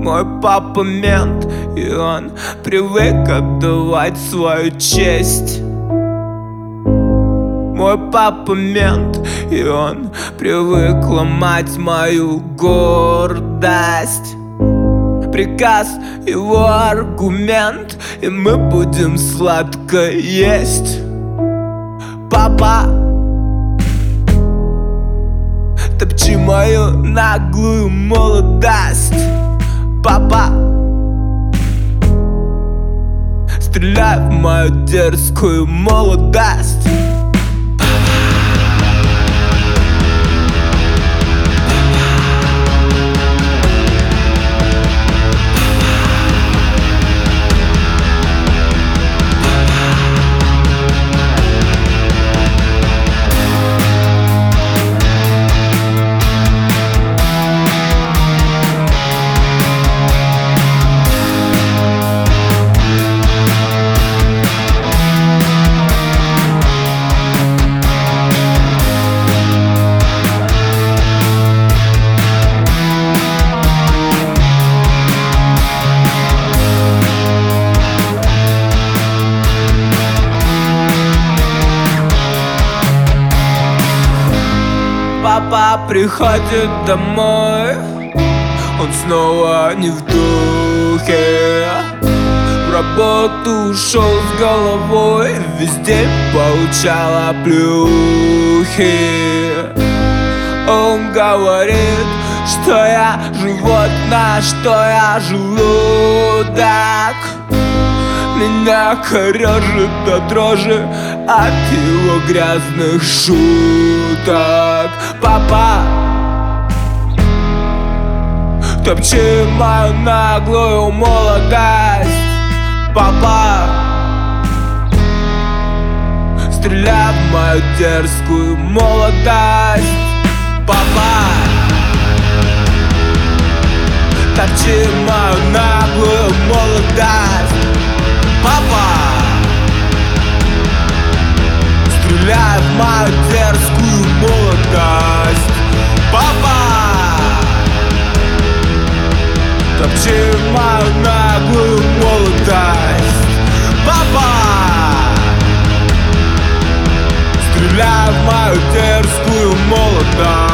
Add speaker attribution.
Speaker 1: Мой папа мент, и он привык отдавать свою честь. Мой папа мент, и он привык ломать мою гордость. Приказ его аргумент, и мы будем сладко есть. Папа, топчи мою наглую молодость. Папа, стреляй в мою дерзкую молодость. Папа приходит домой, он снова не в духе. В работу ушел с головой, весь день получал оплюхи. Он говорит, что я животное, что я желудок. Меня корежит до дрожи от его грязных шуток. Папа, топчи мою наглую молодость. Папа, стреляй в мою дерзкую молодость. Папа, топчи мою наглую молодость. Папа, стреляй в мою дерзкую молодость. Папа, топчи мою наглую молодость. Папа, стреляй в мою дерзкую молодость.